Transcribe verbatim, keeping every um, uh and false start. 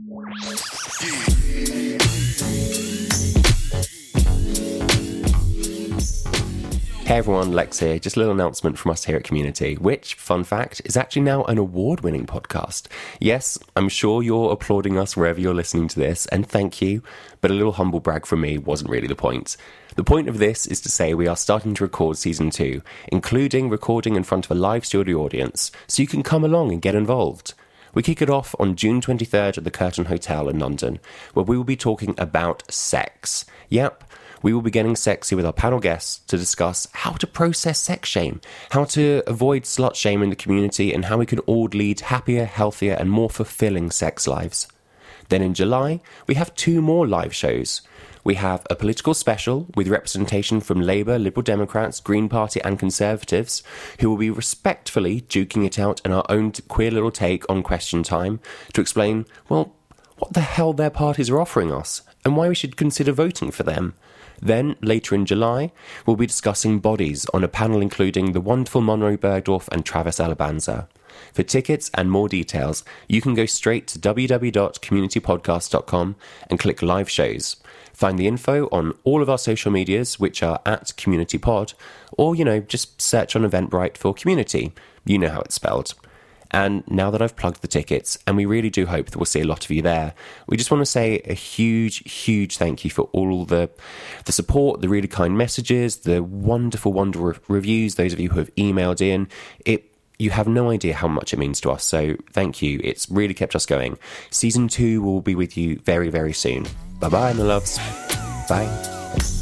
Hey everyone, Lex here. Just a little announcement from us here at Community, which, fun fact, is actually now an award-winning podcast. Yes, I'm sure you're applauding us wherever you're listening to this, and thank you, but a little humble brag from me wasn't really the point. The point of this is to say we are starting to record season two, including recording in front of a live studio audience, so you can come along and get involved. We kick it off on June twenty-third at the Curtain Hotel in London, where we will be talking about sex. Yep. We will be getting sexy with our panel guests to discuss how to process sex shame, how to avoid slut shame in the community, and how we can all lead happier, healthier, and more fulfilling sex lives. Then in July, we have two more live shows. We have a political special with representation from Labour, Liberal Democrats, Green Party and Conservatives, who will be respectfully duking it out in our own queer little take on Question Time to explain, well, what the hell their parties are offering us and why we should consider voting for them. Then, later in July, we'll be discussing bodies on a panel including the wonderful Monroe Bergdorf and Travis Alabanza. For tickets and more details, you can go straight to w w w dot community podcast dot com and click live shows. Find the info on all of our social medias, which are at CommunityPod, or, you know, just search on Eventbrite for Community. You know how it's spelled. And now that I've plugged the tickets, and we really do hope that we'll see a lot of you there, we just want to say a huge, huge thank you for all the the support, the really kind messages, the wonderful, wonderful reviews, those of you who have emailed in. It You have no idea how much it means to us, so thank you. It's really kept us going. Season two will be with you very, very soon. Bye-bye, my loves. Bye.